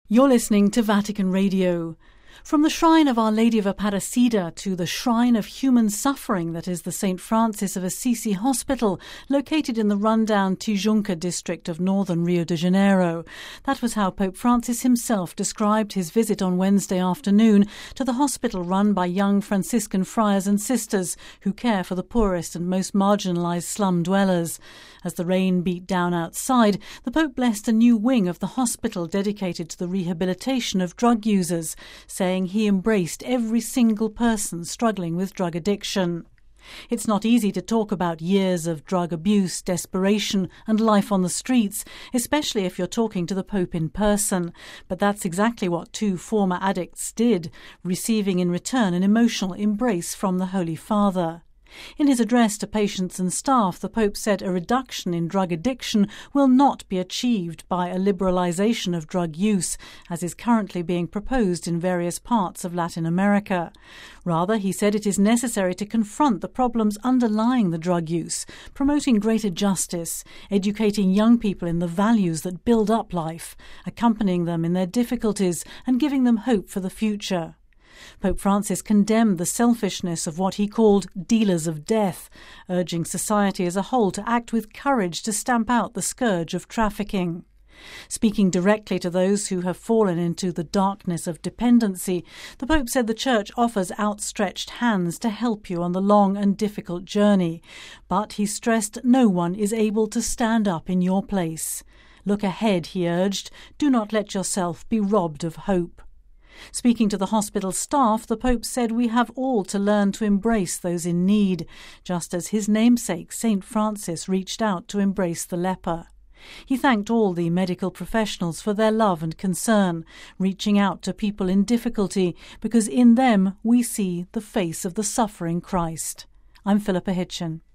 You're listening to Vatican Radio. From the shrine of Our Lady of Aparecida to the shrine of human suffering that is the St. Francis of Assisi Hospital, located in the rundown Tijuca district of northern Rio de Janeiro. That was how Pope Francis himself described his visit on Wednesday afternoon to the hospital run by young Franciscan friars and sisters who care for the poorest and most marginalised slum dwellers. As the rain beat down outside, the Pope blessed a new wing of the hospital dedicated to the rehabilitation of drug users, saying he embraced every single person struggling with drug addiction. It's not easy to talk about years of drug abuse, desperation and life on the streets, especially if you're talking to the Pope in person. But that's exactly what two former addicts did, receiving in return an emotional embrace from the Holy Father. In his address to patients and staff, the Pope said a reduction in drug addiction will not be achieved by a liberalisation of drug use, as is currently being proposed in various parts of Latin America. Rather, he said it is necessary to confront the problems underlying the drug use, promoting greater justice, educating young people in the values that build up life, accompanying them in their difficulties and giving them hope for the future. Pope Francis condemned the selfishness of what he called dealers of death, urging society as a whole to act with courage to stamp out the scourge of trafficking. Speaking directly to those who have fallen into the darkness of dependency, the Pope said the Church offers outstretched hands to help you on the long and difficult journey, but he stressed no one is able to stand up in your place. Look ahead, he urged. Do not let yourself be robbed of hope. Speaking to the hospital staff, the Pope said we have all to learn to embrace those in need, just as his namesake, St. Francis, reached out to embrace the leper. He thanked all the medical professionals for their love and concern, reaching out to people in difficulty, because in them we see the face of the suffering Christ. I'm Philippa Hitchen.